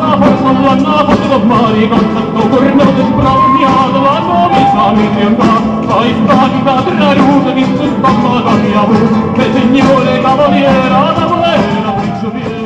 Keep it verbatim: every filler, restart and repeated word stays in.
forza l'anna foto mari contatto cornoto sbrognato la nuova mi triomfa poi spagita tra ruta che si spamma con mia voce che signore cavaliera da volere a